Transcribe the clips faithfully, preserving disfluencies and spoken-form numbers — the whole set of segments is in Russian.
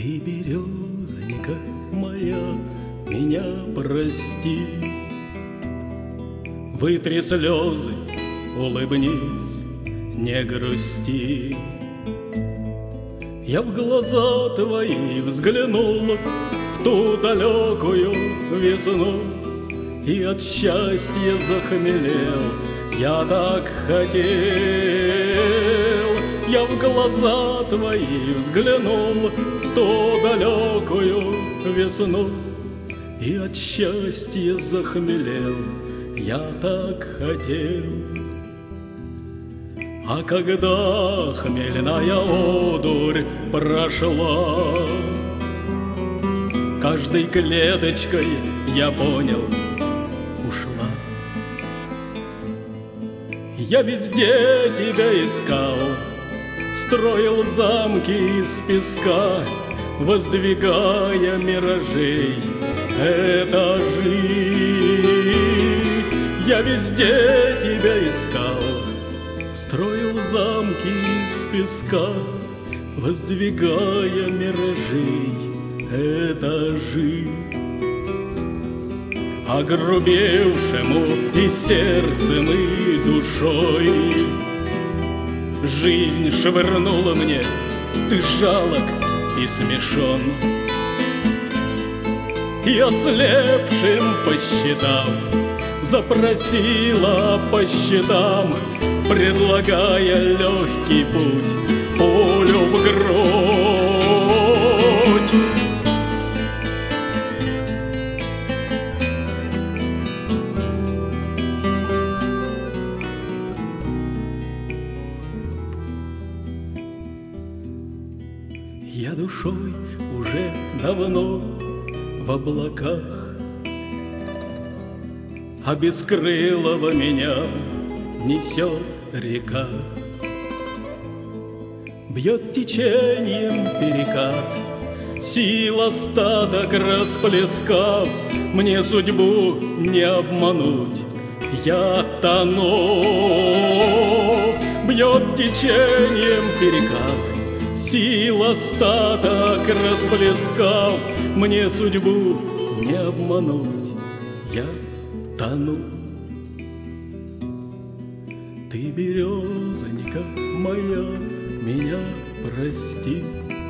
Ты, березонька моя, меня прости. Вытри слезы, улыбнись, не грусти. Я в глаза твои взглянул в ту далекую весну, и от счастья захмелел, я так хотел. Я в глаза твои взглянул в ту далекую весну, и от счастья захмелел, я так хотел. А когда хмельная одурь прошла, каждой клеточкой я понял, ушла. Я везде тебя искал, строил замки из песка, воздвигая миражей этажи. Я везде тебя искал, строил замки из песка, воздвигая миражей этажи. Огрубевшему и сердцем, и душой жизнь швырнула мне, ты жалок и смешон. И ослепшим посчитав, запросила по счетам, предлагая легкий путь, пулю в грудь. Я душой уже давно в облаках, а бескрылого меня несет река. Бьет течением перекат, сил остаток расплескав, мне судьбу не обмануть, я тону. Бьет течением перекат, сил остаток расплескав, мне судьбу не обмануть, я тону. Ты, березонька моя, меня прости.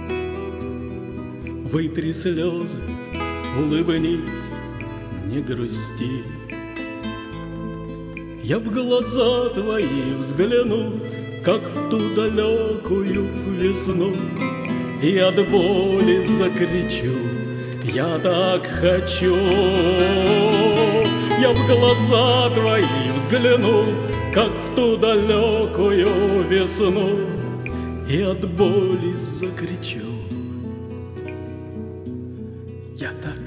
Вытри слезы, улыбнись, не грусти. Я в глаза твои взгляну, как в ту далекую весну, и от боли закричу, я так хочу. Я в глаза твои взгляну, как в ту далекую весну, и от боли закричу, я так